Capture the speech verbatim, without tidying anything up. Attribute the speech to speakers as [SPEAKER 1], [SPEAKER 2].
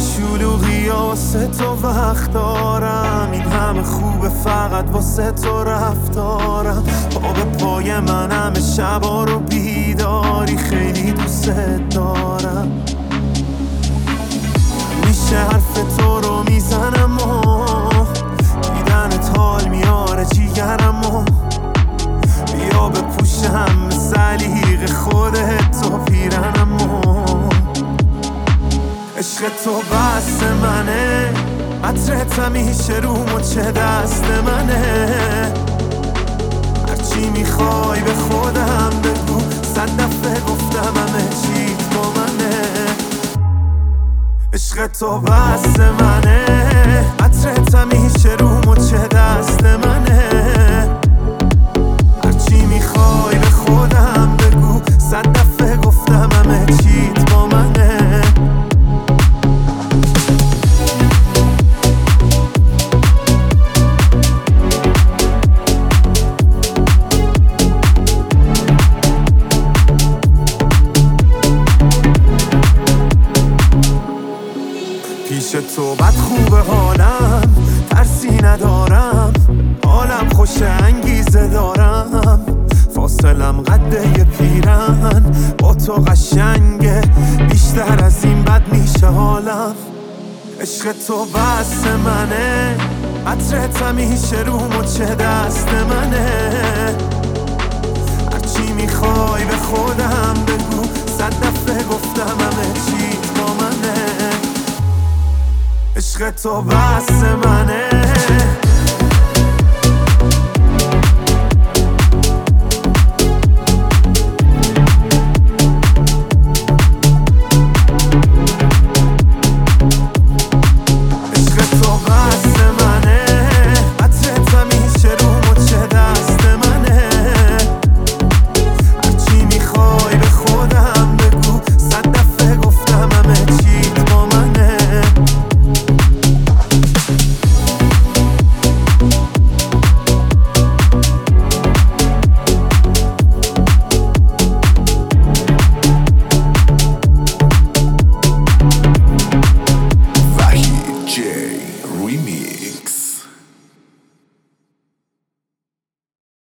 [SPEAKER 1] شلوغی واسه تو وقت دارم، این همه خوبه فقط واسه تو رفتارم. پا به پای من همه شبا رو بیداری، خیلی دوست دارم. میشه حرف تو رو میزنم و دیدنت حال میاره جیگرم و بیا بپوشم سلیق خودت و پیرنم و عشق تو بس منه، عطرت همیشه رو مچه دست منه. هرچی میخوای به خودم بگو، صد دفعه گفتم همه چیت با منه. عشق تو بس منه، عطرت همیشه رو مچه دست منه. هرچی میخوای به خودم بگو، صد دفعه گفتم همه چیت با منه. پیش تو بد خوبه حالم، ترسی ندارم، حالم خوش انگیزه دارم. فاصلم قده یه پیرن، با تو قشنگه بیشتر از این بد میشه حالم. عشق تو بس منه، عطرت همیشه رو مچه دست منه. هرچی میخوای به خودم بگو، صد دفعه گفتم همه چیت با منه. عشق تو بس منه.